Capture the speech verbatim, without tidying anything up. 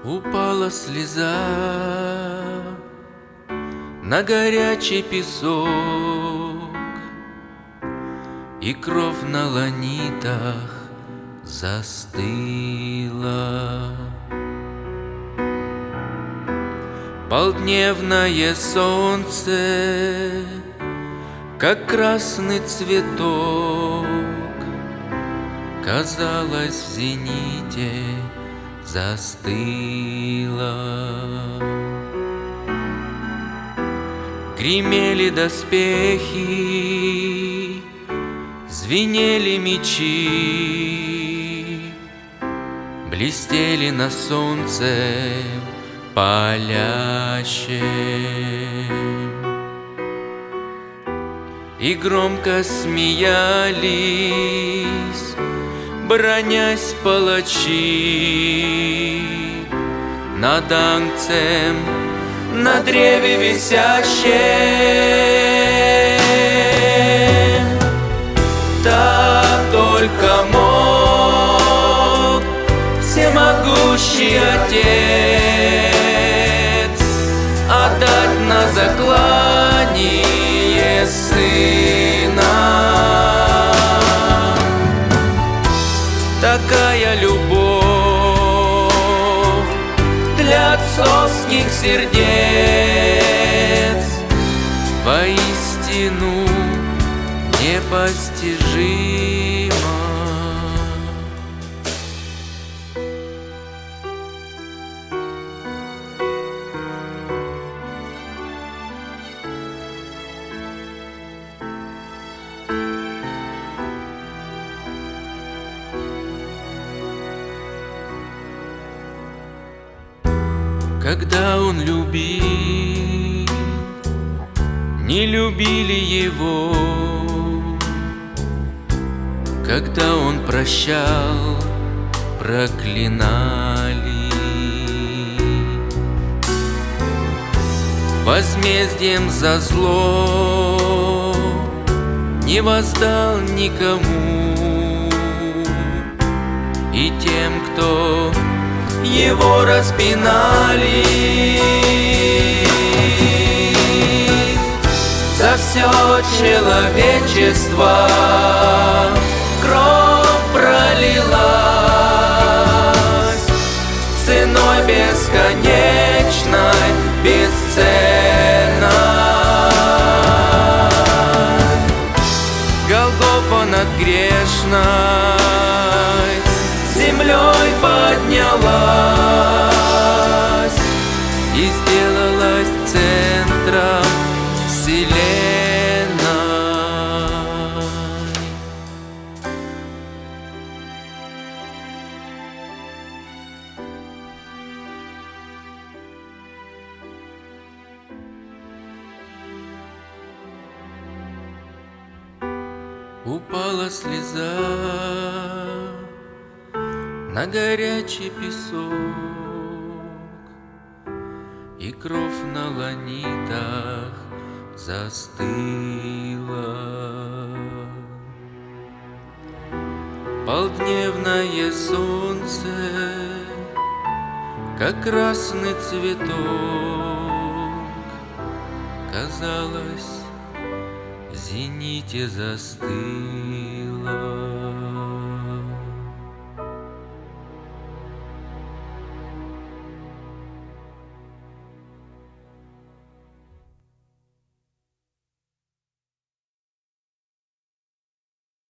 Упала слеза на горячий песок, и кровь на ланитах застыла. Полдневное солнце, как красный цветок, казалось, в зените застыла. Гремели доспехи, звенели мечи, блестели на солнце палящем, и громко смеялись, бронясь палачи, над ангцем на древе висящем. Так только мог всемогущий Отец отдать на заклание Сына. Такая любовь для отцовских сердец воистину непостижима. Когда он любил, не любили его. Когда он прощал, проклинали. Возмездием за зло не воздал никому, и тем, кто его распинали, за все человечество кровь пролилась, ценой бесконечной, бесценной. Голгофа над грешной землей поднялась и сделалась центром вселенной. Упала слеза на горячий песок, и кровь на ланитах застыла. Полдневное солнце, как красный цветок, казалось, в зените застыла.